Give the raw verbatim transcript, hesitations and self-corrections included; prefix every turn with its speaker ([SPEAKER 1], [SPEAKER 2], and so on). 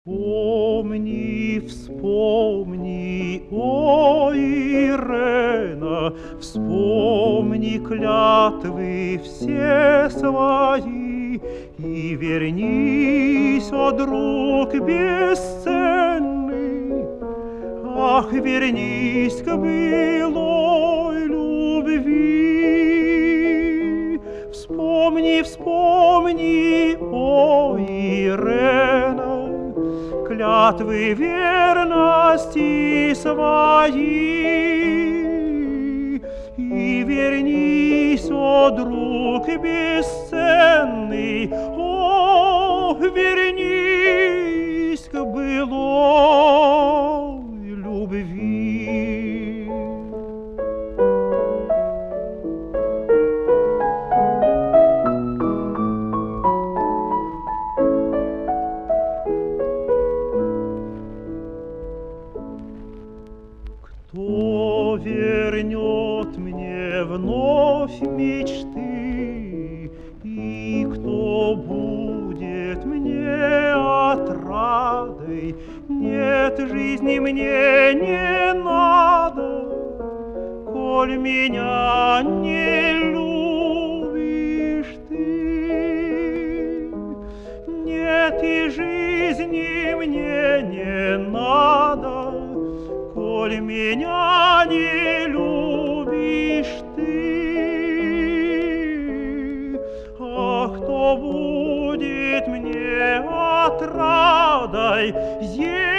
[SPEAKER 1] Помни, вспомни, о Ирена, вспомни клятвы все свои и вернись, о друг бесценный, ах, вернись к былой любви. Вспомни, вспомни, о Ирена, клятвы верности свои, и вернись, о друг бесценный, о, вернись к былой любви. Кто вернет мне вновь мечты, и кто будет мне отрадой? Нет, жизни мне не надо, коль меня не любишь ты. Нет, и жизни мне не надо, коль меня не любишь ты. А кто будет мне отрадой?